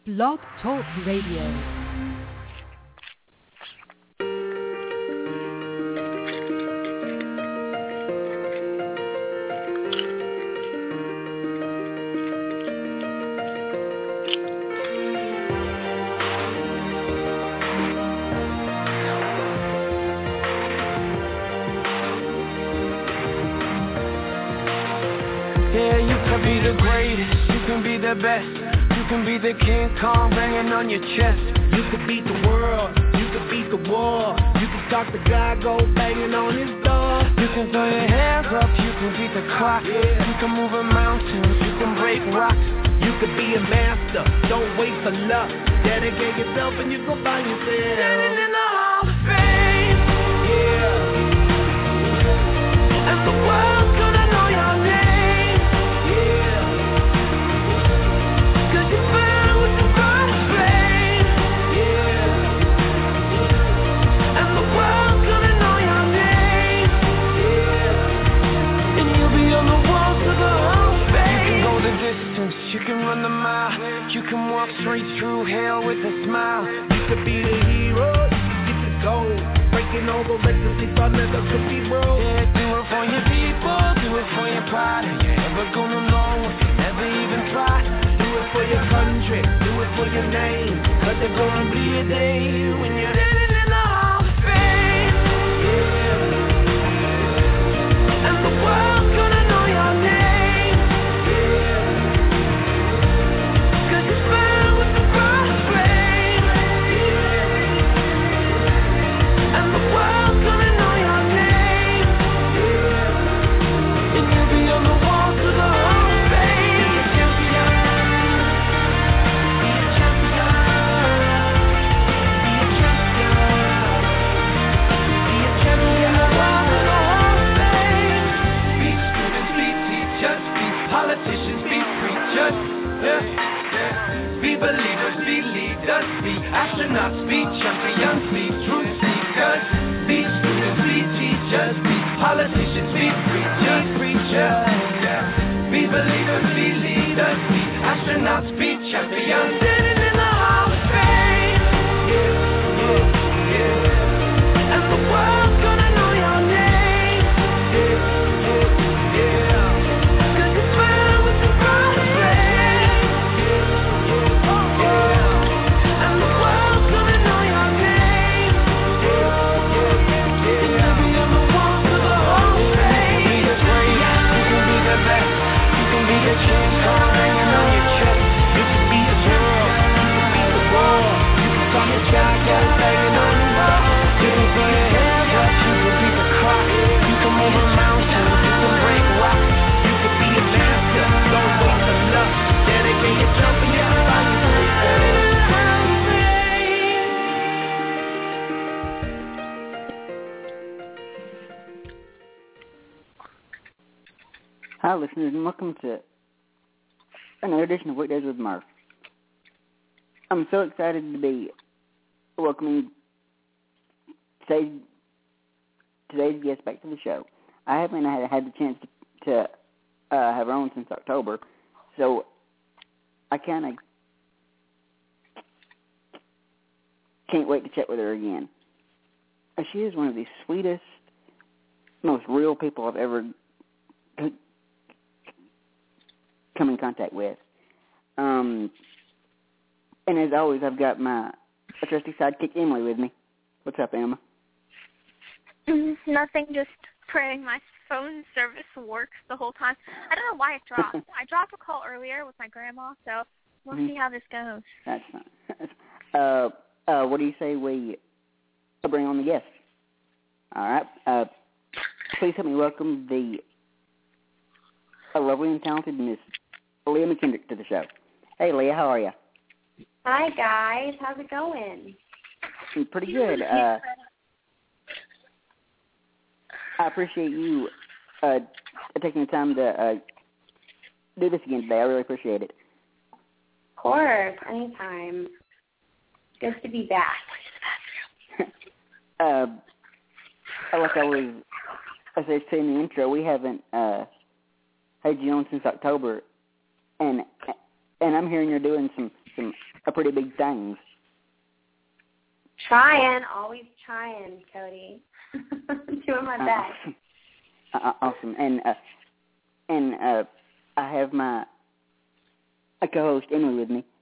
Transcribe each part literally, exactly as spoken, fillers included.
Blog Talk Radio. Best. You can be the King Kong banging on your chest. You could beat the world, you could beat the war. You can talk the guy, go banging on his door. You can throw your hands up, you can beat the clock. Yeah. You can move a mountain, you can break rocks. You could be a master, don't wait for luck. Dedicate yourself and you go find yourself standing in the Hall of Fame. Yeah. And the world's gonna know your name. You can run the mile, you can walk straight through hell with a smile. You could be the hero, you could get the gold. Breaking all the legacy thought never could be broke. Yeah, do it for your people, do it for your pride. You never gonna know if you never even try. Do it for your country, do it for your name. Cause there's gonna be a day when you're living in the Hall of Fame. Yeah. And the world's gonna know your name. Astronauts be champions, be truth seekers, be students, be teachers, be politicians, be preachers, preachers, yeah. Be believers, be leaders, be astronauts, be champions, sitting in the Hall of Fame, yeah, yeah, yeah. And the world's gonna know your name, yeah, yeah, yeah. Cause you burn with the bright flame, yeah, yeah, yeah. Hi, listeners, and welcome to another edition of Weekdays with Murph. I'm so excited to be welcoming today's, today's guest back to the show. I haven't had, had the chance to, to uh, have her on since October, so I kind of can't wait to chat with her again. She is one of the sweetest, most real people I've ever come in contact with. Um, and as always, I've got my trusty sidekick, Emily, with me. What's up, Emma? Nothing, just praying my phone service works the whole time. I don't know why it dropped. I dropped a call earlier with my grandma, so we'll mm-hmm. see how this goes. That's fine. uh, uh, what do you say we bring on the guest? All right. Uh, please help me welcome the a lovely and talented Miss Leah McKendrick to the show. Hey, Leah, how are you? Hi, guys. How's it going? Pretty good. Uh, I appreciate you uh, taking the time to uh, do this again today. I really appreciate it. Of course. Anytime. Good to be back. uh, like I was, as I said in the intro, we haven't uh, had you on since October, and and I'm hearing you're doing some some uh, pretty big things. Trying, always trying, Cody. Doing my best. Uh, uh, awesome, and uh, and uh, I have my a co-host Emily with me.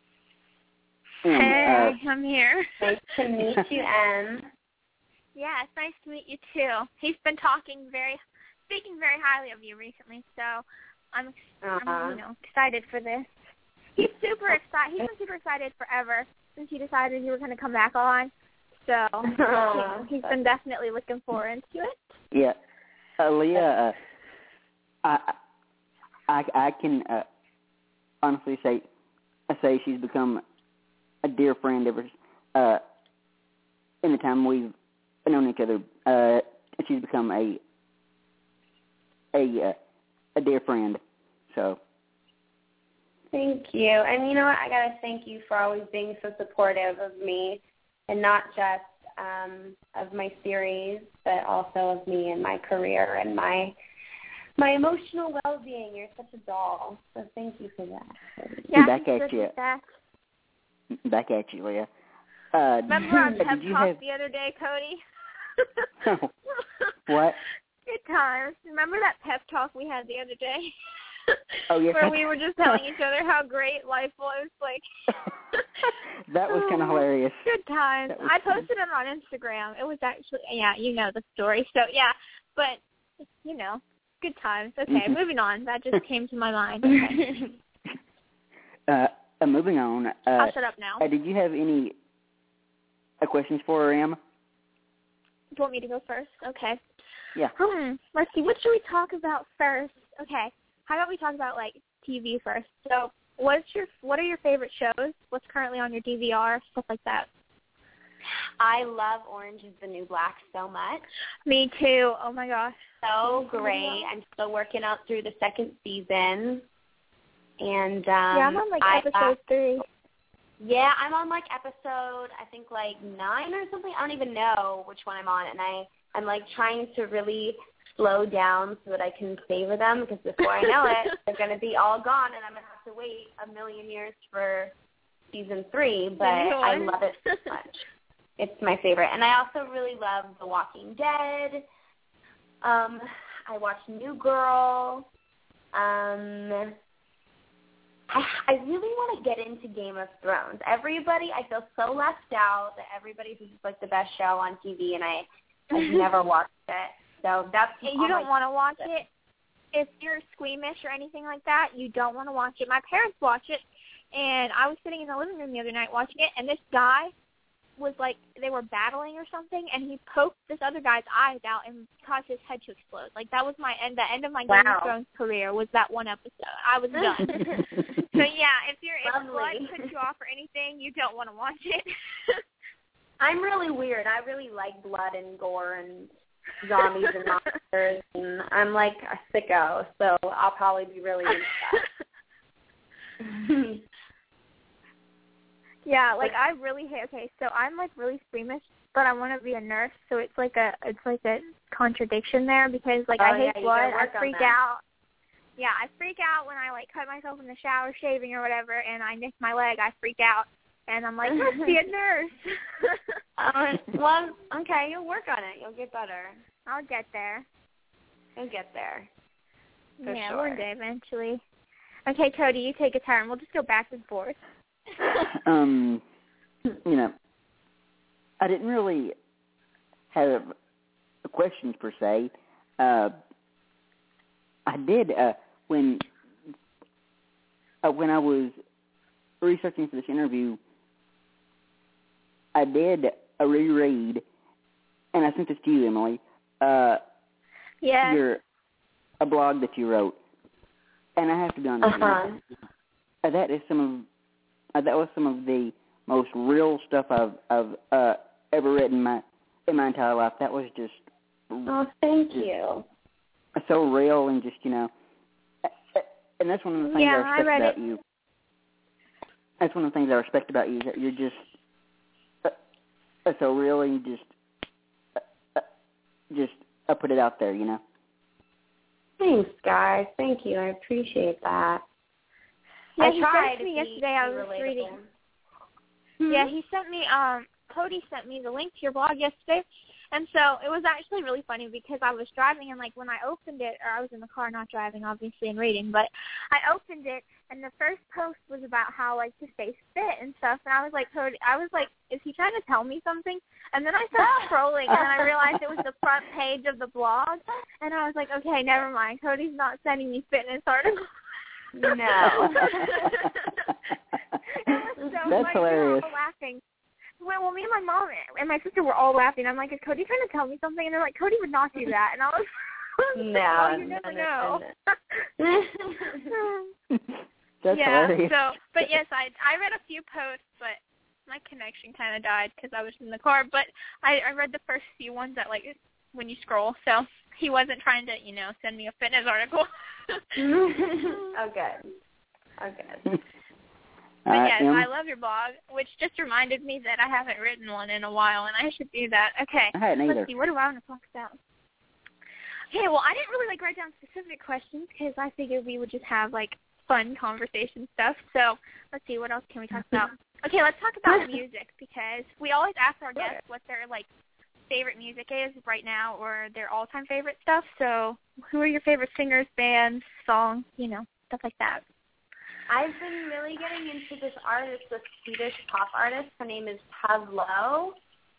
And, hey, uh, I'm here. Nice to meet you, Em. Yeah, it's nice to meet you too. He's been talking very, speaking very highly of you recently, so I'm, Uh-huh. I'm you know, excited for this. He's super excited. He's been super excited forever since you decided you were going to come back on. So you know, he's been definitely looking forward to it. Yeah, uh, Leah, uh, I, I, I can uh, honestly say, I say she's become a dear friend ever uh, in the time we've known each other. Uh, she's become a a uh, a dear friend. So. Thank you. And you know what? I got to thank you for always being so supportive of me, and not just um, of my series, but also of me and my career and my my emotional well-being. You're such a doll. So thank you for that. Yeah, Back he's at good you. with that. Back at you, Leah. Uh, Remember our did pep you talk have... the other day, Cody? What? Good times. Remember that pep talk we had the other day? Oh, yeah. Where we were just telling each other how great life was. Like that was kind of hilarious. Good times. Was... I posted it on Instagram. It was actually, yeah, you know the story. So, yeah, but, you know, good times. Okay, mm-hmm. Moving on. That just came to my mind. Okay. uh, uh, moving on. Uh, I'll shut up now. Uh, did you have any uh, questions for her, Em? Do you want me to go first? Okay. Yeah. Hmm. Let's see. What should we talk about first? Okay. How about we talk about, like, T V first? So what's your, what are your favorite shows? What's currently on your D V R? Stuff like that. I love Orange is the New Black so much. Me too. Oh, my gosh. So great. I'm still working out through the second season. And um, yeah, I'm on, like, I, episode uh, three. Yeah, I'm on, like, episode, I think, like, nine or something. I don't even know which one I'm on. And I, I'm, like, trying to really slow down so that I can savor them, because before I know it, they're going to be all gone, and I'm going to have to wait a million years for season three. But I love it so much. It's my favorite. And I also really love The Walking Dead. Um, I watch New Girl. Um, I, I really want to get into Game of Thrones. Everybody, I feel so left out that everybody thinks it's like the best show on T V, and I, I've never watched it. So that's you don't want to watch it. If you're squeamish or anything like that, you don't want to watch it. My parents watch it, and I was sitting in the living room the other night watching it, and this guy was like, they were battling or something, and he poked this other guy's eyes out and caused his head to explode. Like, that was my end. The end of my wow. Game of Thrones career was that one episode. I was done. So yeah, if you're if blood puts you off or anything, you don't want to watch it. I'm really weird. I really like blood and gore and zombies and monsters, and I'm like a sicko, so I'll probably be really into that. Yeah, like I really hate. Okay, so I'm like really squeamish, but I want to be a nurse, so it's like a it's like a contradiction there, because like oh, I hate yeah, blood. I freak that. out. Yeah, I freak out when I like cut myself in the shower shaving or whatever, and I nick my leg. I freak out, and I'm like, let's be a nurse. um, well, okay, you'll work on it. You'll get better. I'll get there. You'll get there. For yeah, sure. one day eventually. Okay, Cody, you take a turn. We'll just go back and forth. um, you know, I didn't really have questions per se. Uh, I did uh, when uh, when I was researching for this interview. I did a reread, and I sent this to you, Emily. Uh, yeah. Your a blog that you wrote, and I have to be honest. Uh-huh. Uh, that is some of uh, that was some of the most real stuff I've I've uh, ever read in my in my entire life. That was just oh, thank you. So real, and just you know, and that's one of the things yeah, I respect I read about it. you. That's one of the things I respect about you, is that you're just uh, so real, and you just uh, just uh, put it out there, you know. Thanks, guys. Thank you. I appreciate that. Yeah, I he tried sent me to be yesterday. I was relatable. reading. Hmm? Yeah, he sent me. Um, Cody sent me the link to your blog yesterday, and so it was actually really funny because I was driving and like when I opened it, or I was in the car not driving obviously and reading, but I opened it and the first post was about how like to stay fit and stuff, and I was like, Cody, I was like, is he trying to tell me something? And then I started scrolling and then I realized it was the front page of the blog, and I was like, okay, never mind. Cody's not sending me fitness articles. No. It was so That's funny. hilarious. We were all laughing. Well, well, me and my mom and my sister were all laughing. I'm like, is Cody trying to tell me something? And they're like, Cody would not do that. And I was, No, oh, you never no, know. no, no. That's yeah. hilarious. So, but yes, I I read a few posts, but my connection kind of died because I was in the car. But I I read the first few ones that like when you scroll. So he wasn't trying to you know send me a fitness article. Oh, good. Oh, good. But Uh, yes, Em? I love your blog, which just reminded me that I haven't written one in a while, and I should do that. Okay, I hadn't either. let's see, what do I want to talk about? Okay, well, I didn't really like write down specific questions because I figured we would just have like fun conversation stuff. So let's see, what else can we talk about? Okay, let's talk about music because we always ask our guests what their like favorite music is right now or their all-time favorite stuff. So who are your favorite singers, bands, songs, you know, stuff like that? I've been really getting into this artist, this Swedish pop artist. Her name is Pavlo.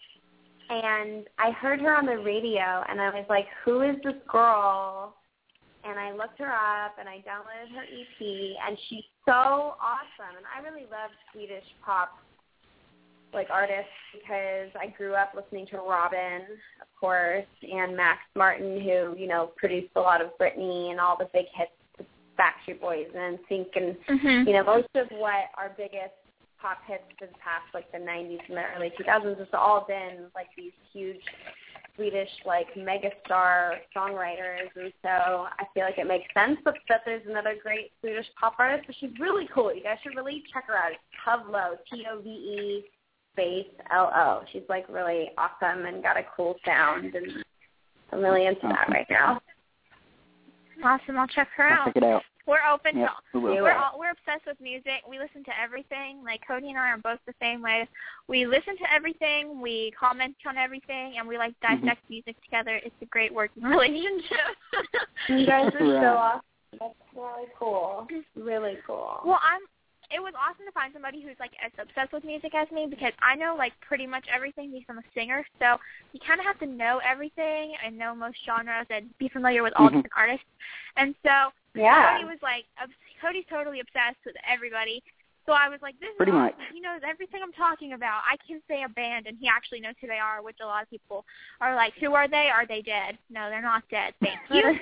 And I heard her on the radio, and I was like, who is this girl? And I looked her up, and I downloaded her E P, and she's so awesome. And I really love Swedish pop, like, artists because I grew up listening to Robin, of course, and Max Martin, who, you know, produced a lot of Britney and all the big hits, Backstreet Boys and Sync, and, Mm-hmm. you know, most of what our biggest pop hits for the past, like, the nineties and the early two thousands has all been, like, these huge Swedish, like, megastar songwriters, and so I feel like it makes sense that, that there's another great Swedish pop artist, but she's really cool. You guys should really check her out. It's Pavlo, T O V E space L O. She's, like, really awesome and got a cool sound, and I'm really into that right now. Awesome, I'll check her I'll out. check it out. We're open Yep, to we will. we're all, we're obsessed with music. We listen to everything. Like Cody and I are both the same way. We listen to everything. We comment on everything, and we like dissect Mhm. music together. It's a great working relationship. You guys are Right. so awesome. That's really cool. Really cool. Well, I'm. It was awesome to find somebody who's like as obsessed with music as me because I know like pretty much everything because I'm a singer. So you kind of have to know everything and know most genres and be familiar with all Mhm. different artists. And so Yeah. Cody was like, obs- Cody's totally obsessed with everybody. So I was like, this is Pretty awesome. much. He knows everything I'm talking about. I can say a band, and he actually knows who they are, which a lot of people are like, who are they? Are they dead? No, they're not dead. Thank you.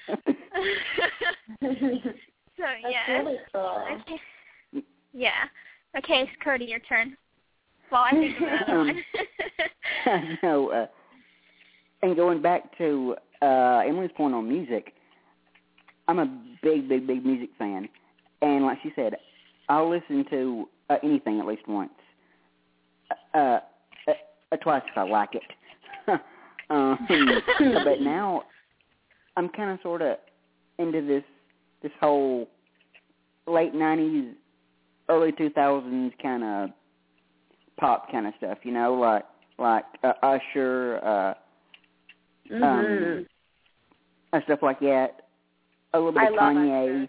So, That's yeah. really cool. Okay. Yeah. Okay, Cody, your turn. Well, I think of another Um, one. no, uh, and going back to uh, Emily's point on music, I'm a big, big, big music fan. And like she said, I'll listen to uh, anything at least once. Uh, uh, uh, twice if I like it. um, but now I'm kind of sort of into this this whole late nineties, early two thousands kind of pop kind of stuff, you know, like like uh, Usher, uh, Mm-hmm. um, and stuff like that. A little bit I of love Kanye.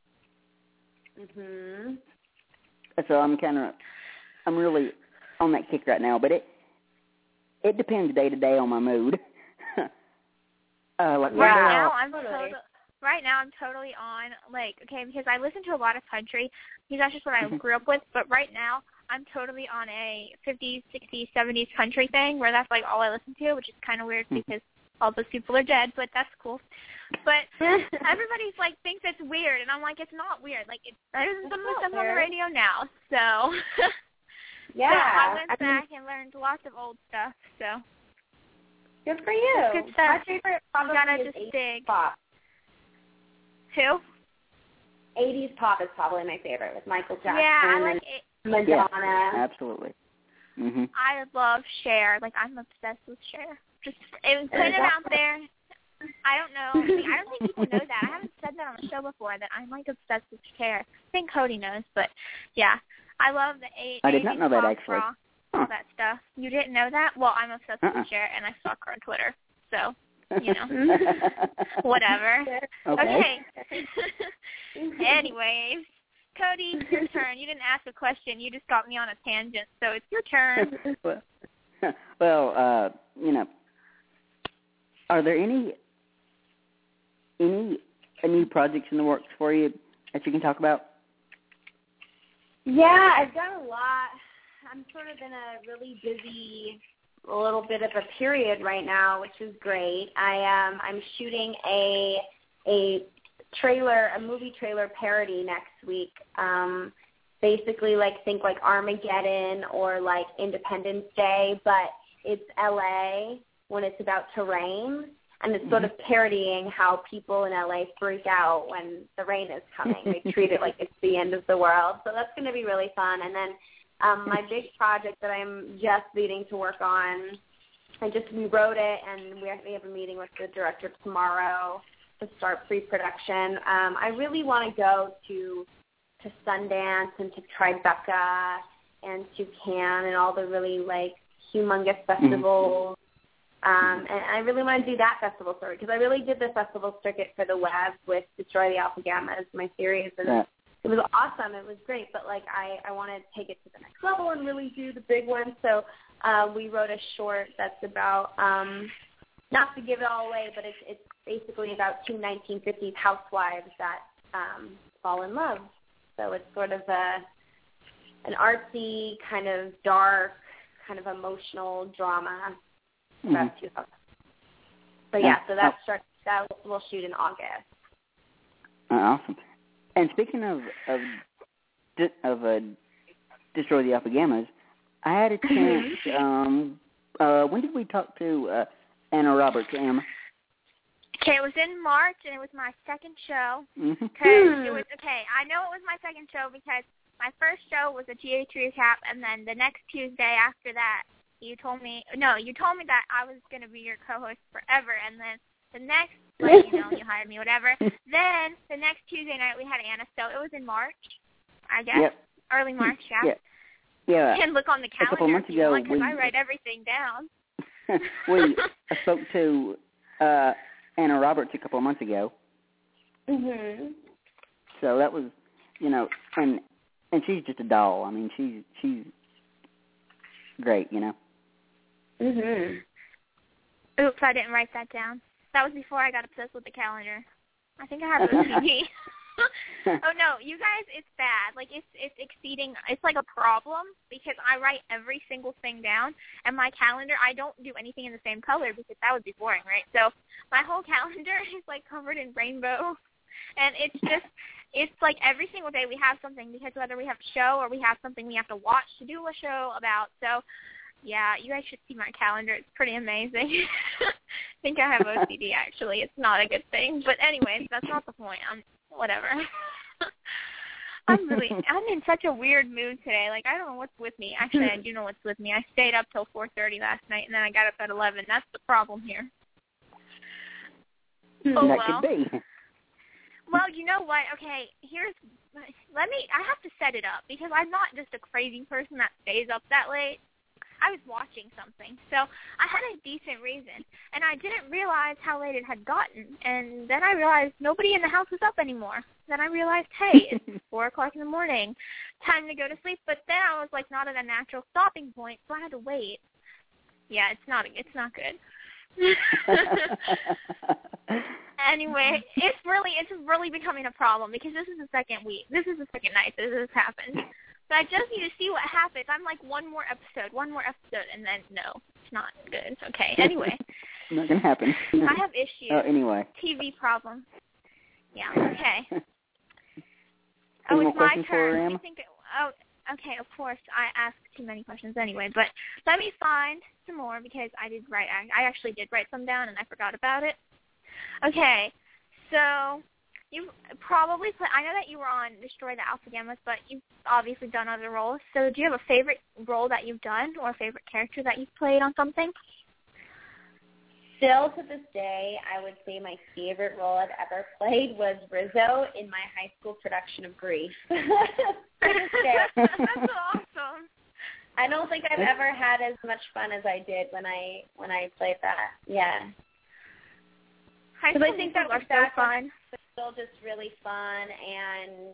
Mhm. So I'm kind of, I'm really on that kick right now. But it it depends day to day on my mood. uh, like Right Wow. now, I'm Totally. totally. Right now, I'm totally on, like, okay, because I listen to a lot of country, because that's just what I Mhm. grew up with, but right now, I'm totally on a fifties, sixties, seventies country thing, where that's, like, all I listen to, which is kind of weird, Mhm. because all those people are dead, but that's cool. But everybody's, like, thinks it's weird, and I'm like, it's not weird. Like, it's better than It's some of the not stuff on the weird. radio now, so. Yeah. So I went I mean, back and learned lots of old stuff, so. good for you. It's good stuff. My favorite probably gotta is just eighties dig. pop. Who? eighties pop is probably my favorite with Michael Jackson Yeah, I and like it. yeah, Madonna. absolutely. Mhm. I love Cher. Like, I'm obsessed with Cher. Just it, putting it Exactly. out there. I don't know. I don't think people know that. I haven't said that on the show before, that I'm, like, obsessed with Cher. I think Cody knows, but, yeah. I love the eight. I did not know that, actually. Rock, huh. all that stuff. You didn't know that? Well, I'm obsessed uh-uh. with Cher, and I stalk her on Twitter. So, you know, whatever. Okay. Okay. Anyways, Cody, your turn. You didn't ask a question. You just got me on a tangent, so it's your turn. well, well uh, you know, are there any any new projects in the works for you that you can talk about? Yeah, I've done a lot. I'm sort of in a really busy, a little bit of a period right now, which is great. I um I'm shooting a a trailer, a movie trailer parody next week. Um, basically, like think like Armageddon or like Independence Day, but it's L A when it's about to rain. And it's sort of parodying how people in L A freak out when the rain is coming. They treat it like it's the end of the world. So that's going to be really fun. And then um, my big project that I'm just beginning to work on, I just rewrote it, and we have, we have a meeting with the director tomorrow to start pre-production. Um, I really want to go to to Sundance and to Tribeca and to Cannes and all the really, like, humongous festivals. Um, and I really want to do that festival circuit because I really did the festival circuit for the web with Destroy the Alpha Gammas, my series, and yeah. It was awesome. It was great, but like I, I want to take it to the next level and really do the big one. So uh, we wrote a short that's about, um, not to give it all away, but it's, it's basically about two nineteen fifties housewives that um, fall in love. So it's sort of a an artsy, kind of dark, kind of emotional drama. Mm-hmm. But yeah, so that starts. That we'll shoot in August. Uh, awesome. And speaking of of of uh, Destroy the Alpha Gammas, I had a chance. um, uh, when did we talk to uh, Anna Roberts, Emma? Okay, it was in March, and it was my second show. Mm-hmm. Cause it was okay. I know it was my second show because my first show was a G H recap, and then the next Tuesday after that. You told me, no, you told me that I was going to be your co-host forever, and then the next, like, you know, you hired me, whatever. Then the next Tuesday night we had Anna, so it was in March, I guess. Yep. Early March, yeah. Yeah. yeah. You can look on the calendar a couple months ago, because we, I write everything down. we spoke to uh, Anna Roberts a couple of months ago. Mhm. So that was, you know, and and she's just a doll. I mean, she's she's great, you know. Mhm. Oops, I didn't write that down. That was before I got obsessed with the calendar. I think I have O C D. Oh no, you guys, it's bad. Like it's it's exceeding. It's like a problem because I write every single thing down, and my calendar, I don't do anything in the same color because that would be boring, right? So my whole calendar is like covered in rainbow, and it's just it's like every single day we have something because whether we have a show or we have something we have to watch to do a show about. So yeah, you guys should see my calendar. It's pretty amazing. I think I have O C D, actually. It's not a good thing. But anyways, that's not the point. I'm whatever. I'm really, I'm in such a weird mood today. Like, I don't know what's with me. Actually, I do know what's with me. I stayed up till four thirty last night, and then I got up at eleven. That's the problem here. Oh, that well. could be. Well, you know what? Okay, here's, let me, I have to set it up because I'm not just a crazy person that stays up that late. I was watching something, so I had a decent reason, and I didn't realize how late it had gotten, and then I realized nobody in the house was up anymore. Then I realized, hey, it's four o'clock in the morning, time to go to sleep, but then I was, like, not at a natural stopping point, so I had to wait. Yeah, it's not, it's not good. Anyway, it's really, it's really becoming a problem because this is the second week, this is the second night that this has happened. So I just need to see what happens. I'm like, one more episode, one more episode, and then no, it's not good. Okay, anyway. Not going to happen. I have issues. Oh, anyway. T V problem. Yeah, okay. Any oh, more it's my questions for turn. her, Let me Emma? think. Oh, okay, of course. I asked too many questions anyway, but let me find some more because I did write, I actually did write some down and I forgot about it. Okay, so you've probably played, I know that you were on Destroy the Alpha Gammas, but you've obviously done other roles. So do you have a favorite role that you've done or a favorite character that you've played on something? still to this day, I would say my favorite role I've ever played was Rizzo in my high school production of Grease. To this day. That's awesome. I don't think I've ever had as much fun as I did when I when I played that. Yeah. High school I think that was so fun. But still just really fun, and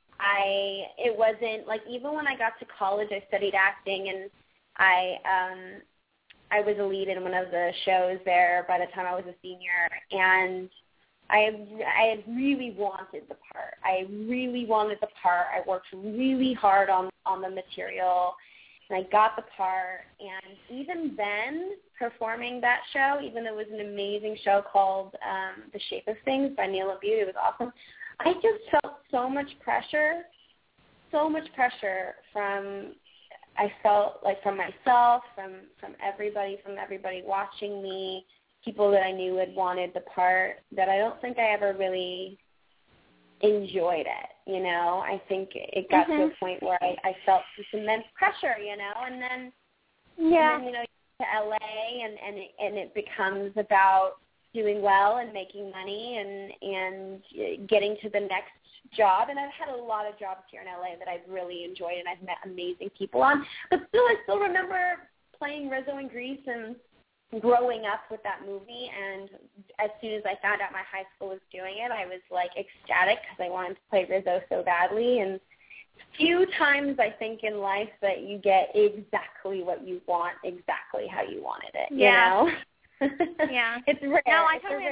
I it wasn't like even when I got to college, I studied acting, and I um I was a lead in one of the shows there by the time I was a senior, and I I had really wanted the part. I really wanted the part. I worked really hard on on the material. And I got the part, and even then, performing that show, even though it was an amazing show called um, The Shape of Things by Neil LaBute, it was awesome, I just felt so much pressure, so much pressure from, I felt like from myself, from, from everybody, from everybody watching me, people that I knew had wanted the part, that I don't think I ever really enjoyed it, you know. I think it got mm-hmm. to a point where I, I felt this immense pressure, you know, and then, yeah. and then you know, you get to L A and and it, and it becomes about doing well and making money and and getting to the next job. And I've had a lot of jobs here in L A that I've really enjoyed and I've met amazing people on. But still, I still remember playing Rizzo in Grease and growing up with that movie, and as soon as I found out my high school was doing it, I was like ecstatic because I wanted to play Rizzo so badly. And few times I think in life that you get exactly what you want, exactly how you wanted it. Yeah. You know? Yeah. It's rare. No, I it's totally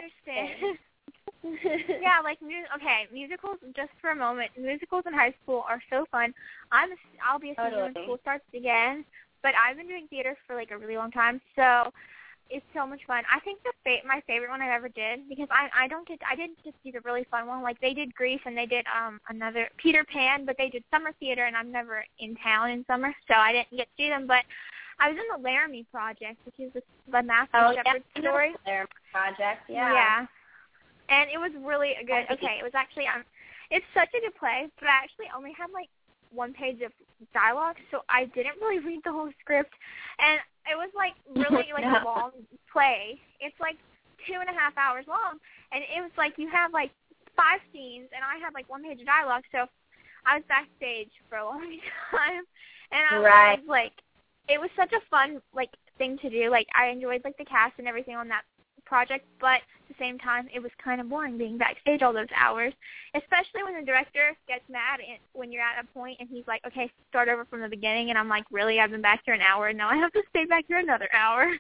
understand. Yeah, like mu- okay, musicals. Just for a moment, musicals in high school are so fun. I'm a, I'll be a senior Totally. when school starts again, but I've been doing theater for like a really long time, so. It's so much fun. I think the fa- my favorite one I ever did, because I I don't get I didn't just do the really fun one. Like they did Grease and they did um another Peter Pan, but they did summer theater, and I'm never in town in summer, so I didn't get to do them. But I was in the Laramie Project, which is the, the Matthew oh, Shepard yeah, story. The Laramie Project, yeah. Yeah. And it was really a good. Okay, it was actually um, it's such a good play, but I actually only had like one page of dialogue, so I didn't really read the whole script, and it was like really like no. a long play. It's like two and a half hours long, and it was like you have like five scenes, and I had like one page of dialogue, so I was backstage for a long time, and I right. was like, it was such a fun like thing to do. Like I enjoyed like the cast and everything on that project, but at the same time, it was kind of boring being backstage all those hours, especially when the director gets mad and when you're at a point and he's like, okay, start over from the beginning, and I'm like, really? I've been back here an hour, and now I have to stay back here another hour.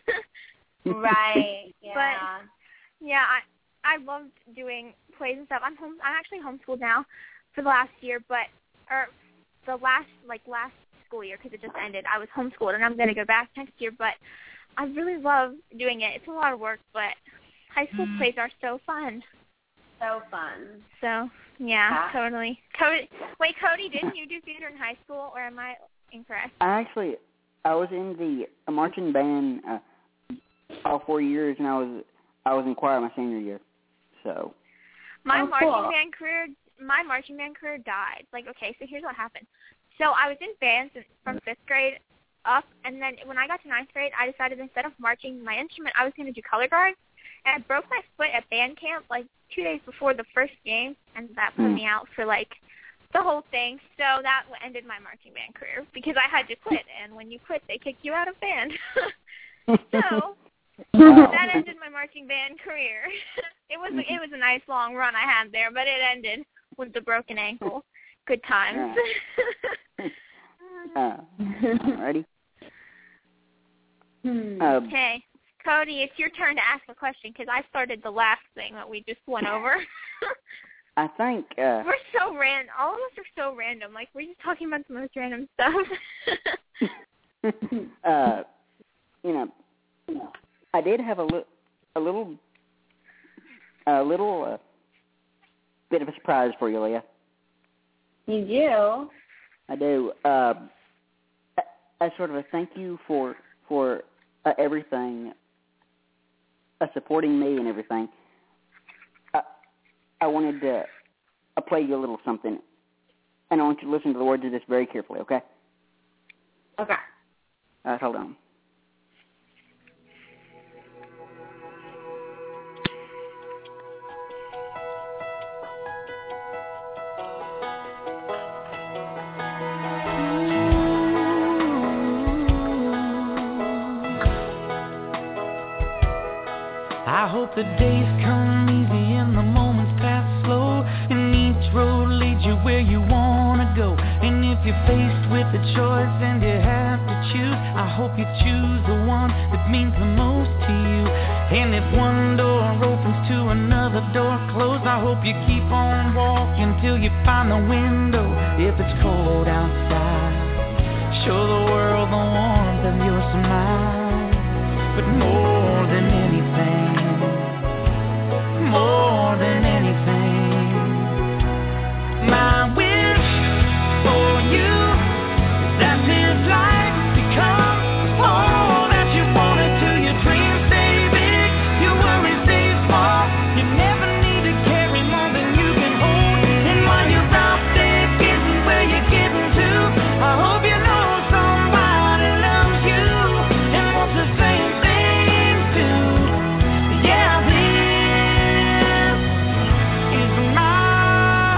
Right, yeah. But, yeah, I I loved doing plays and stuff. I'm home. I'm actually homeschooled now for the last year, but, or the last, like, last school year, because it just ended. I was homeschooled, and I'm going to go back next year, but I really love doing it. It's a lot of work, but high school mm. plays are so fun. So fun. So, yeah, yeah. totally. Cody, wait, Cody, didn't you do theater in high school, or am I incorrect? I actually, I was in the marching band uh, all four years, and I was I was in choir my senior year. So. My oh, marching cool. band career, my marching band career died. Like, okay, so here's what happened. So I was in bands from fifth grade up, and then when I got to ninth grade, I decided instead of marching my instrument, I was going to do color guard, and I broke my foot at band camp like two days before the first game, and that put mm. me out for like the whole thing. So that ended my marching band career because I had to quit, and when you quit, they kick you out of band. So that ended my marching band career. It was it was a nice long run I had there, but it ended with the broken ankle. Good times. Uh, ready? Hmm. Um, okay, Cody, it's your turn to ask a question because I started the last thing that we just went over. I think uh, we're so random. All of us are so random. Like we're just talking about the most random stuff. uh, you know, I did have a, li- a little, a little uh, bit of a surprise for you, Leah. You do? I do. Uh, as sort of a thank you for for uh, everything, uh, supporting me and everything. I, I wanted to uh, play you a little something, and I want you to listen to the words of this very carefully. Okay? Okay. Uh, hold on. hope the days come easy and the moments pass slow, and each road leads you where you wanna go. And if you're faced with a choice and you have to choose, I hope you choose the one that means the most to you. And if one door opens to another door closed, I hope you keep on walking till you find the window. If it's cold outside, show the world the warmth of your smile. But more than anything, more than anything, my wish for you is that this life becomes all that you wanted to. Your dreams stay big, your worries stay small. You never need to carry more than you can hold. And while you're out there getting where you're getting to, I hope you know somebody loves you and wants the same thing too. Yeah, this is my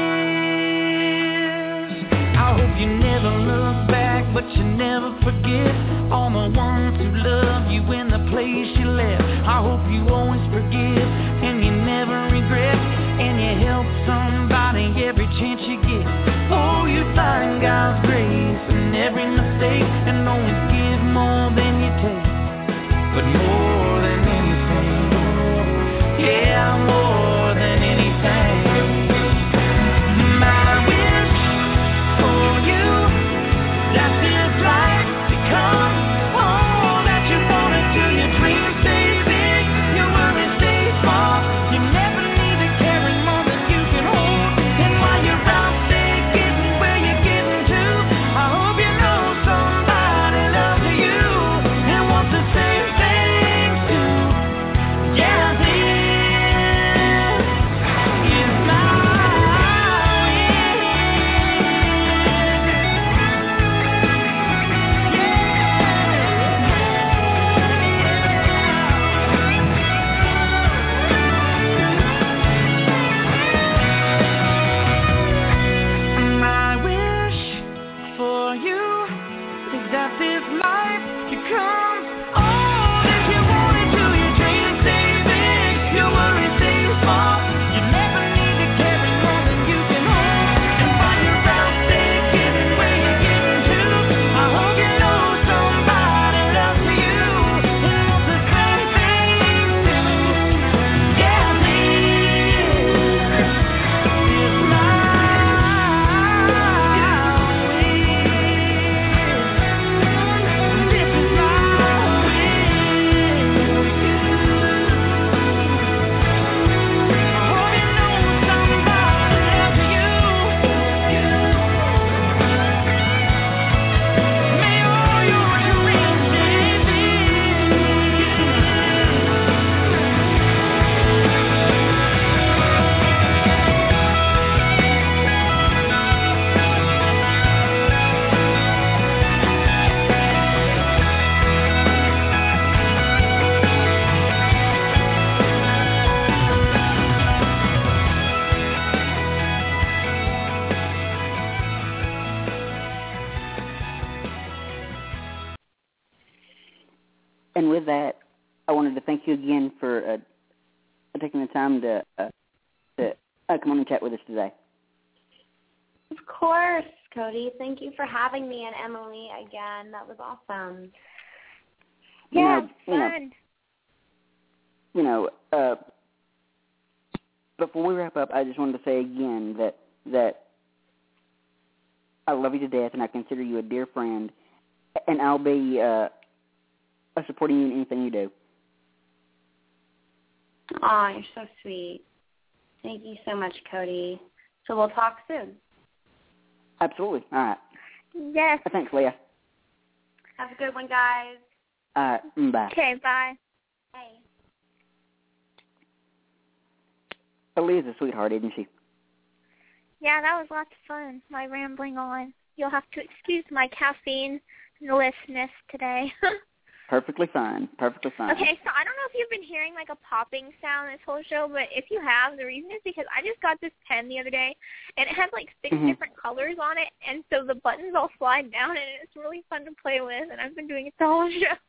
wish. I hope you never look back, but you never forget all the ones who love you in the place you left. I hope you always forgive and you never regret, and you help somebody every chance you get. Oh, you find God's grace in every mistake and always give more than you take. But more than anything, yeah, more than anything, my wish for you, that this life becomes all that you wanted to. Your dreams stay big, your worries stay small. You never need to carry more than you can hold. And while you're out there getting where you're getting to, I hope you know somebody loves you and wants the same thing too. Yeah, this is my My wish for you is that this life becomes all that you wanted to. Your dreams stay big, your worries stay small. You never need to carry more than you can hold. And while you're out there getting where you're getting to, I hope you know somebody loves you and wants the same thing too. Yeah, this is my wish. This is my And with that, I wanted to thank you again for uh, taking the time to uh, to uh, come on and chat with us today. Of course, Cody. Thank you for having me and Emily again. That was awesome. You Yeah, know, it's you know, fun. you know, uh, before we wrap up, I just wanted to say again that that I love you to death, and I consider you a dear friend, and I'll be uh, supporting you in anything you do. Aw, you're so sweet. Thank you so much, Cody. So we'll talk soon. Absolutely. All right. Yes. Thanks, Leah. Have a good one, guys. All right. Bye. Okay, bye. Hey. Leah's a sweetheart, isn't she? Yeah, that was lots of fun, my rambling on. You'll have to excuse my caffeine-lessness today. Perfectly fine. Perfectly fine. Okay, so I don't know if you've been hearing like a popping sound this whole show, but if you have, the reason is because I just got this pen the other day, and it has like six mm-hmm. different colors on it, and so the buttons all slide down, and it's really fun to play with, and I've been doing it the whole show.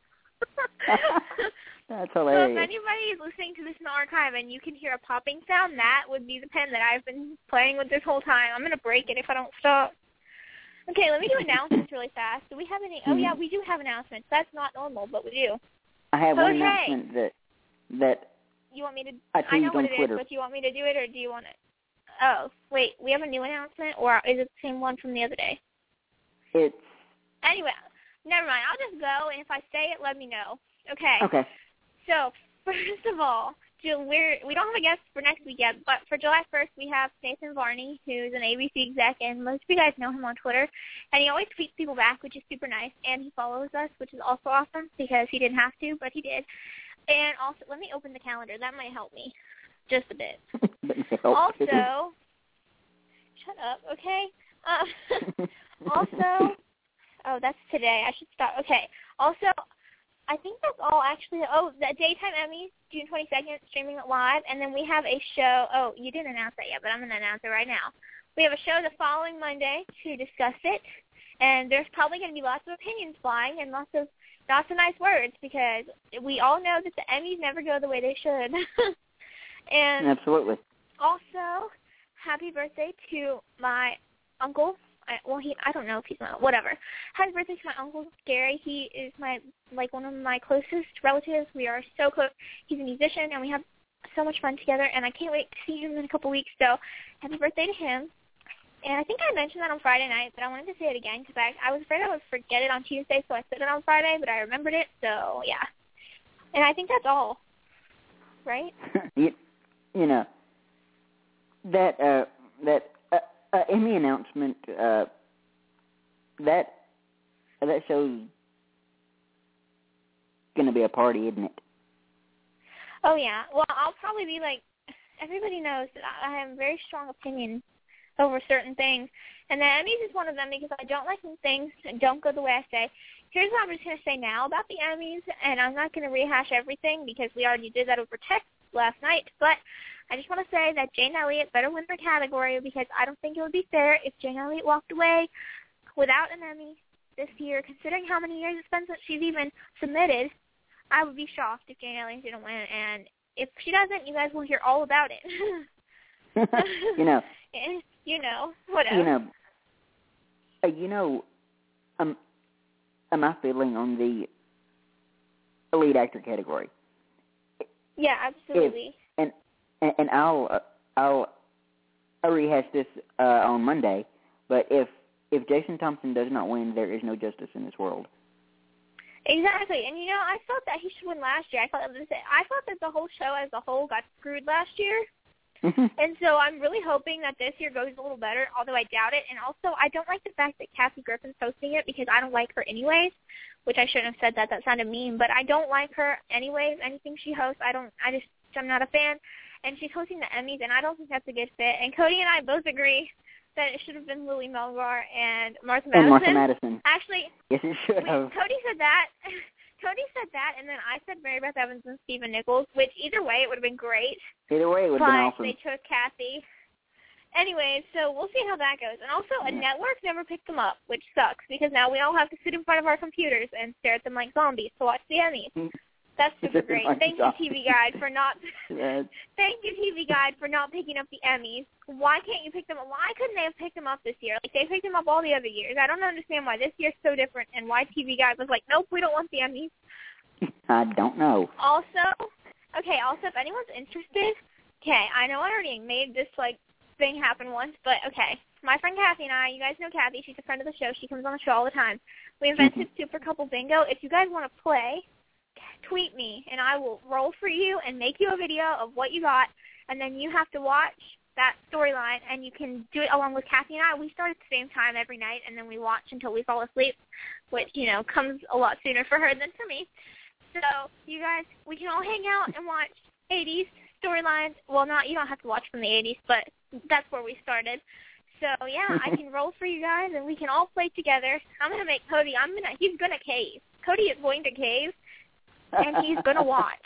That's So hilarious. if anybody is listening to this in the archive and you can hear a popping sound, that would be the pen that I've been playing with this whole time. I'm going to break it if I don't stop. Okay, let me do announcements really fast. Do we have any? Oh, yeah, we do have announcements. That's not normal, but we do. I have one Okay. announcement that that You want me to? I I know teased what on it is, Twitter. but do you want me to do it, or do you want it? Oh, wait, we have a new announcement, or is it the same one from the other day? It's Anyway, never mind. I'll just go, and if I say it, let me know. Okay. okay. So, first of all, Ju- we're, we don't have a guest for next week yet, but for July first, we have Nathan Varney, who's an A B C exec, and most of you guys know him on Twitter. And he always tweets people back, which is super nice, and he follows us, which is also awesome, because he didn't have to, but he did. And also, let me open the calendar. That might help me just a bit. Also, shut up, okay? Uh, also, oh, that's today. I should stop. Okay. Also, I think that's all actually. Oh, the Daytime Emmys, June twenty-second, streaming it live. And then we have a show. Oh, you didn't announce that yet, but I'm going to announce it right now. We have a show the following Monday to discuss it. And there's probably going to be lots of opinions flying and lots of lots of nice words because we all know that the Emmys never go the way they should. And Absolutely. also, happy birthday to my uncle. I, well, he I don't know if he's my whatever. Happy birthday to my uncle Gary. He is my like one of my closest relatives. We are so close. He's a musician, and we have so much fun together. And I can't wait to see him in a couple weeks. So, happy birthday to him. And I think I mentioned that on Friday night, but I wanted to say it again because I I was afraid I would forget it on Tuesday, so I said it on Friday, but I remembered it. So yeah. And I think that's all. Right? you, you know that uh, that uh, uh, Emmy announcement uh, that uh, that show's gonna be a party, isn't it? Oh yeah. Well, I'll probably be like everybody knows that I have a very strong opinion over certain things, and the Emmys is one of them because I don't like when things don't go the way I say. Here's what I'm just going to say now about the Emmys, and I'm not going to rehash everything because we already did that over text last night, but I just want to say that Jane Elliott better win her category because I don't think it would be fair if Jane Elliott walked away without an Emmy this year, considering how many years it's been since she's even submitted. I would be shocked if Jane Elliott didn't win, and if she doesn't, you guys will hear all about it. you know. You know, whatever. You know. Uh, you know. Um. uh, My feeling on the lead actor category. Yeah, absolutely. If, and and I'll uh, I'll I'll rehash this uh, on Monday. But if if Jason Thompson does not win, there is no justice in this world. Exactly, and you know, I thought that he should win last year. I thought that I thought that the whole show as a whole got screwed last year. And so I'm really hoping that this year goes a little better, although I doubt it. And also, I don't like the fact that Kathy Griffin's hosting it because I don't like her anyways, which I shouldn't have said that. That sounded mean. But I don't like her anyways. Anything she hosts, I don't. I just, I'm not a fan. And she's hosting the Emmys, and I don't think that's a good fit. And Cody and I both agree that it should have been Lily Melgar and Martha Madison. And Martha Madison. Actually, yes, it should we, have. Cody said that. Cody said that, and then I said Mary Beth Evans and Stephen Nichols, which either way it would have been great. Either way, it would but have been awesome. They chose Kathy. Anyways, so we'll see how that goes. And also, a Yeah. network never picked them up, which sucks, because now we all have to sit in front of our computers and stare at them like zombies to watch the Emmys. That's super great. Like Thank you, T V Guide, for not. Yes. Thank you, T V Guide, for not picking up the Emmys. Why can't you pick them up? Why couldn't they have picked them up this year? Like they picked them up all the other years. I don't understand why this year's so different, and why T V Guide was like, nope, we don't want the Emmys. I don't know. Also, okay. Also, if anyone's interested, okay, I know I already made this like thing happen once, but okay. My friend Kathy and I, you guys know Kathy. She's a friend of the show. She comes on the show all the time. We invented mm-hmm. Super Couple Bingo. If you guys want to play, tweet me, and I will roll for you and make you a video of what you got, and then you have to watch that storyline, and you can do it along with Kathy and I. We start at the same time every night, and then we watch until we fall asleep, which, you know, comes a lot sooner for her than for me. So, you guys, we can all hang out and watch eighties storylines. Well, not you don't have to watch from the eighties, but that's where we started. So, yeah, I can roll for you guys, and we can all play together. I'm going to make Cody, I'm gonna, he's going to cave. Cody is going to cave, and he's going to watch.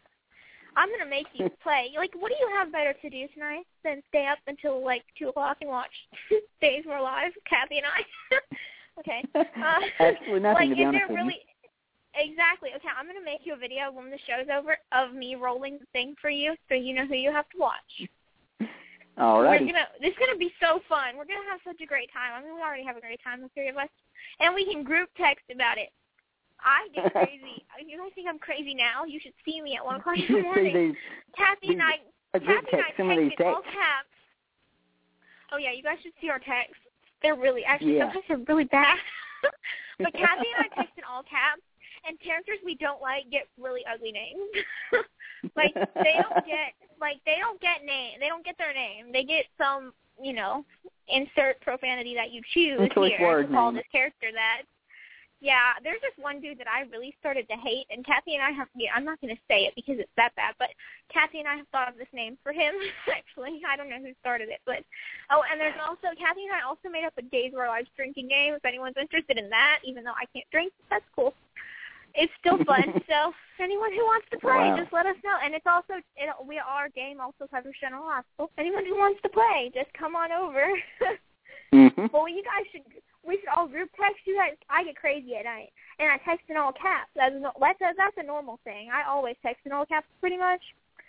I'm going to make you play. Like, what do you have better to do tonight than stay up until, like, two o'clock and watch Days We're Alive, Kathy and I? Okay. Uh, Absolutely nothing, like, to be is honest there with really, you. Exactly. Okay, I'm going to make you a video when the show's over of me rolling the thing for you so you know who you have to watch. All right. This is going to be so fun. We're going to have such a great time. I mean, we already have a great time, the three of us. And we can group text about it. I get crazy. You guys think I'm crazy now? You should see me at one o'clock in the morning. Kathy and I, Kathy and I texted all caps. Oh, yeah, you guys should see our texts. They're really, actually, yeah. sometimes they're really bad. But Kathy and I text in all caps, and characters we don't like get really ugly names. Like, they don't get, like, they don't get name. They don't get their name. They get some, you know, insert profanity that you choose here to call this character that. Yeah, there's this one dude that I really started to hate, and Kathy and I have, yeah, I'm not going to say it because it's that bad, but Kathy and I have thought of this name for him, actually. I don't know who started it, but, oh, and there's also, Kathy and I also made up a Days of Our Lives drinking game. If anyone's interested in that, even though I can't drink, that's cool. It's still fun, so anyone who wants to play, wow. just let us know. And it's also, it, we our game also covers General Hospital. Anyone who wants to play, just come on over. mm-hmm. Well, you guys should... We should all group text you guys. I get crazy at night, and I text in all caps. That's a, that's a, that's a normal thing. I always text in all caps pretty much.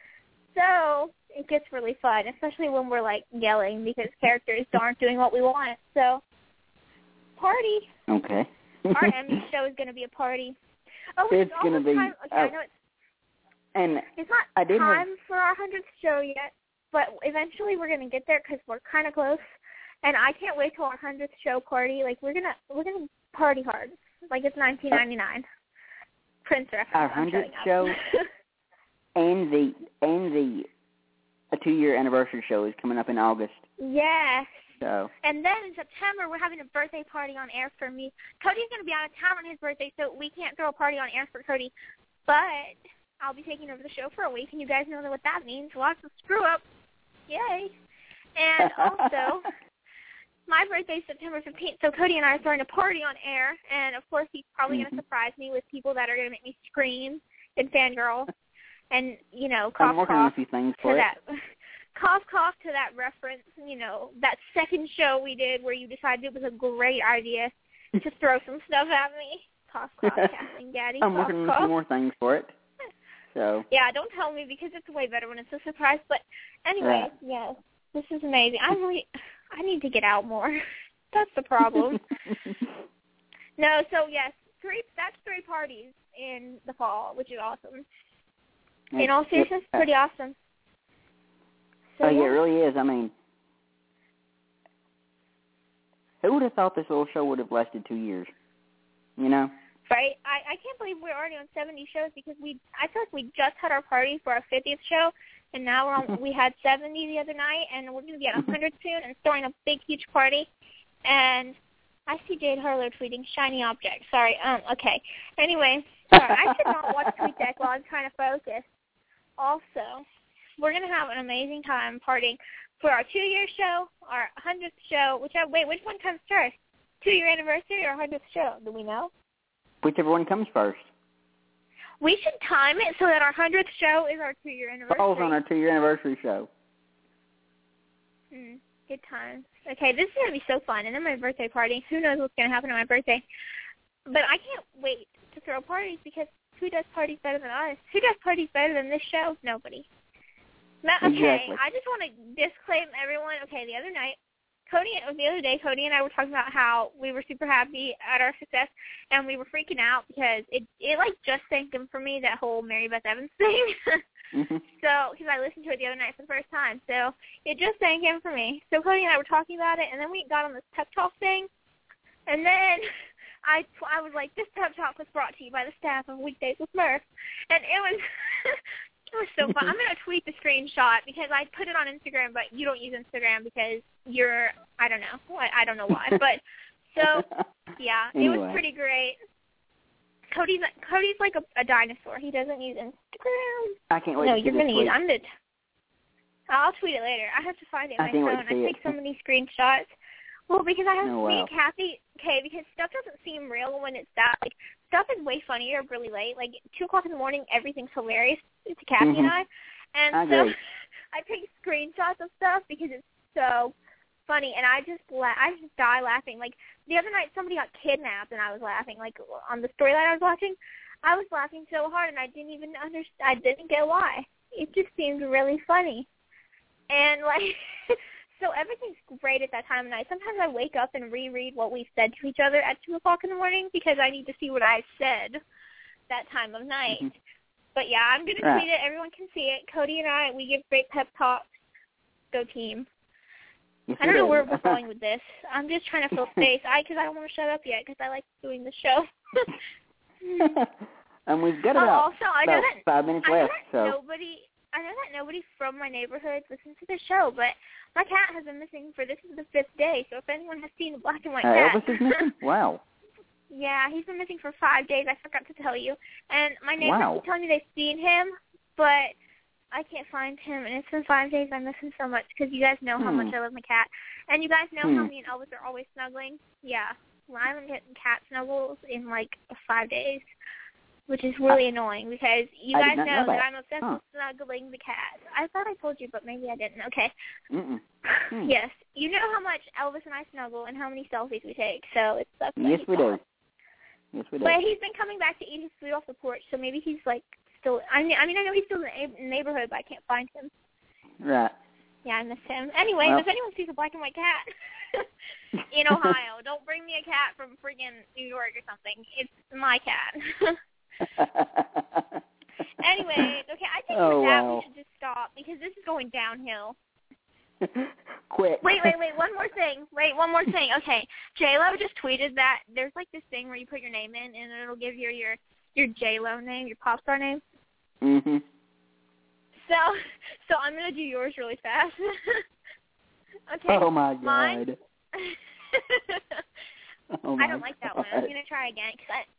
So it gets really fun, especially when we're, like, yelling because characters aren't doing what we want. So, party. Okay. Our Emmy show is going to be a party. Oh, it's, it's going to be. Time. Okay, uh, I know it's, and it's not I did time have, for our hundredth show yet, but eventually we're going to get there because we're kind of close. And I can't wait till our hundredth show party. Like we're gonna we're gonna party hard. Like it's nineteen ninety-nine. Prince reference. Our hundredth show and the and the a two year anniversary show is coming up in August. Yes. So. And then in September we're having a birthday party on air for me. Cody's gonna be out of town on his birthday, so we can't throw a party on air for Cody. But I'll be taking over the show for a week, and you guys know what that means. Lots of screw up. Yay. And also. My birthday is September fifteenth, so Cody and I are throwing a party on air, and of course he's probably mm-hmm. going to surprise me with people that are going to make me scream and fangirl, and, you know, cough, I'm working cough on a few things to for that, it. cough, cough to that reference, you know, that second show we did where you decided it was a great idea to throw some stuff at me. Cough, cough, Kathleen Gaddy, I'm cough, working cough. on a few more things for it. So. Yeah, don't tell me because it's way better when it's a surprise, but anyway, right. yes, this is amazing. I'm really, I need to get out more. That's the problem. No, so yes, three. That's three parties in the fall, which is awesome. In all seriousness, pretty awesome. So, oh, yeah, yeah, it really is. I mean, who would have thought this little show would have lasted two years? You know? Right? I, I can't believe we're already on seventy shows because we. I feel like we just had our party for our fiftieth show, and now we're on, we had seventy the other night, and we're going to be at one hundred soon and throwing a big, huge party. And I see Jade Harlow tweeting shiny object. Sorry. Um. Okay. Anyway, sorry. I should not watch TweetDeck while I'm trying to focus. Also, we're going to have an amazing time partying for our two-year show, our hundredth show. Which I, wait, which one comes first? Two-year anniversary or hundredth show? Do we know? Whichever one comes first. We should time it so that our hundredth show is our two-year anniversary. Falls on our two-year anniversary show. Hmm. Good times. Okay, this is going to be so fun. And then my birthday party. Who knows what's going to happen on my birthday. But I can't wait to throw parties because who does parties better than us? Who does parties better than this show? Nobody. Not, okay, exactly. I just want to disclaim everyone. Okay, the other night, Cody, the other day, Cody and I were talking about how we were super happy at our success, and we were freaking out because it, it like, just sank in for me, that whole Mary Beth Evans thing. mm-hmm. So, because I listened to it the other night for the first time. So, it just sank in for me. So, Cody and I were talking about it, and then we got on this pep talk thing, and then I, I was like, this pep talk was brought to you by the staff of Weekdays with Murph. And it was... It was so fun. I'm going to tweet the screenshot because I put it on Instagram, but you don't use Instagram because you're, I don't know. I, I don't know why. But, so, yeah, anyway. It was pretty great. Cody's Cody's like a, a dinosaur. He doesn't use Instagram. I can't wait no, to see you're this gonna tweet. use I'm the, I'll tweet it later. I have to find it in I my can't wait phone. to see I it. take so many screenshots. Well, because I have oh, me wow. and Kathy, okay, because stuff doesn't seem real when it's that, like, stuff is way funnier really late. Like, two o'clock in the morning, everything's hilarious to Kathy mm-hmm. and I. And I so agree. I take screenshots of stuff because it's so funny, and I just la- I just die laughing. Like the other night, somebody got kidnapped, and I was laughing. Like on the storyline I was watching, I was laughing so hard, and I didn't even understand. I didn't get why. It just seemed really funny, and like so everything's great at that time of night. Sometimes I wake up and reread what we said to each other at two o'clock in the morning because I need to see what I said that time of night. Mm-hmm. But yeah, I'm gonna right. tweet it. Everyone can see it. Cody and I, we give great pep talks. Go team. Yes, I don't know where we're going with this. I'm just trying to fill space. I because I don't want to shut up yet because I like doing the show. And we've got oh, about, also, I about know that, five minutes I know left. That so nobody, I know that nobody from my neighborhood listens to the show, but my cat has been missing for this is the fifth day. So if anyone has seen the black and white uh, cat, Elvis is missing. Wow. Yeah, he's been missing for five days. I forgot to tell you. And my neighbors wow. keep telling me they've seen him, but I can't find him. And it's been five days. I miss him so much because you guys know how hmm. much I love my cat. And you guys know hmm. how me and Elvis are always snuggling. Yeah. Well, I haven't gotten cat snuggles in like five days, which is really uh, annoying because you I guys did not know, know that. that I'm obsessed huh. with snuggling the cat. I thought I told you, but maybe I didn't. Okay. Mm-mm. Hmm. Yes. You know how much Elvis and I snuggle and how many selfies we take, so it's that's Yes, we do. Yes, we do. But he's been coming back to eat his food off the porch, so maybe he's, like, still... I mean, I mean, I know he's still in the neighborhood, but I can't find him. Right. Yeah, I miss him. Anyway, well, if anyone sees a black and white cat in Ohio, don't bring me a cat from friggin' New York or something. It's my cat. Anyway, okay, I think oh, with that wow. we should just stop, because this is going downhill. Quick. Wait, wait, wait, one more thing. Wait, one more thing. Okay, J-Lo just tweeted that there's like this thing where you put your name in and it'll give you your your J-Lo name, your pop star name. Mm-hmm. So, so I'm going to do yours really fast. Okay. Oh, my God. Mine. oh my I don't like that God. one. I'm going to try again because I...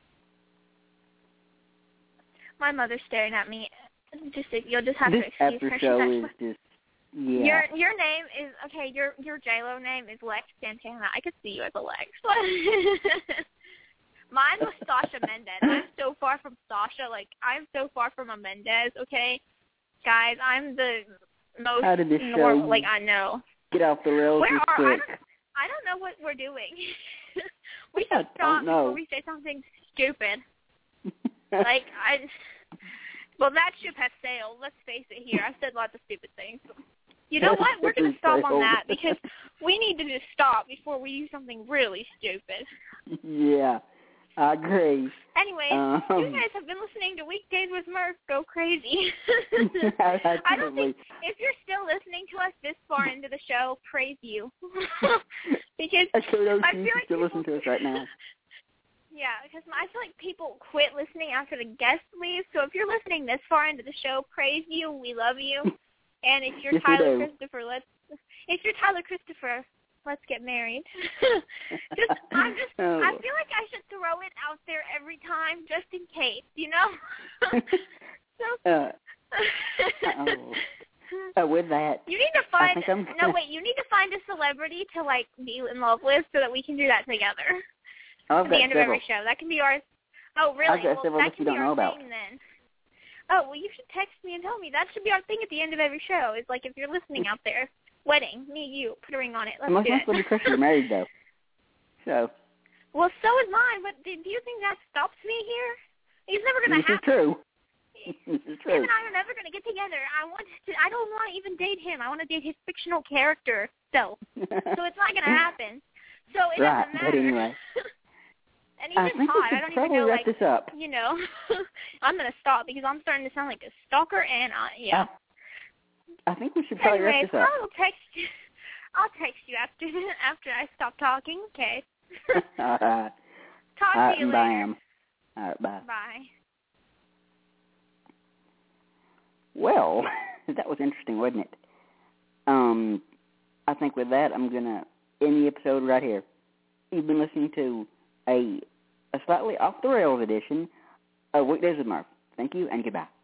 My mother's staring at me. Just You'll just have this to excuse after her. show She's is actually... just... Yeah. Your your name is okay. Your your J-Lo name is Lex Santana. I could see you as a Lex. Mine was Sasha Mendez. I'm so far from Sasha. Like I'm so far from a Mendez. Okay, guys, I'm the most How did this normal. show Like I know. Get off the rails Where this are quick. I don't, I don't know what we're doing. We I should stop don't know. before we say something stupid. Like I. Well, that ship has sailed. Let's face it. Here, I said lots of stupid things. You know what? We're going to stop on that because we need to just stop before we do something really stupid. Yeah, I agree. Anyways, um, you guys have been listening to Weekdays with Murph. Go crazy. I don't think, if you're still listening to us this far into the show, praise you. Because I feel like you still people, listen to us right now. Yeah, because I feel like people quit listening after the guest leaves. So if you're listening this far into the show, praise you. We love you. And if you're yes, Tyler Christopher, let's. If you're Tyler Christopher, let's get married. just, I'm just. Oh. I feel like I should throw it out there every time, just in case, you know. so. Uh, oh. Oh, with that. You need to find. I think No, wait. You need to find a celebrity to like be in love with, so that we can do that together. I've At got the end several. of every show, that can be ours. Oh, really? I've got well, several that that can you be don't our know about. thing then. Oh, well, you should text me and tell me. That should be our thing at the end of every show. Is like if you're listening out there, wedding, me, you, put a ring on it. Let's My do it. husband Chris is married though, so. Well, so is mine. But do you think that stops me here? He's never gonna this happen. Is true. This is true. Him and I are never gonna get together. I want to. I don't want to even date him. I want to date his fictional character self. So it's not gonna happen. So it right, doesn't matter. But anyway. And he's I just think hot. we should I don't probably even know, wrap like, this up. you know, I'm going to stop because I'm starting to sound like a stalker, and, uh, yeah. I, I think we should probably Anyways, wrap this up. I'll text you. I'll text you after after I stop talking, okay? All right. Talk All right, to you bye, later. Em. All right, bye. Bye. Well, that was interesting, wasn't it? Um, I think with that, I'm going to end the episode right here. You've been listening to a, a slightly off-the-rails edition of Weekdays with Murph. Thank you, and goodbye.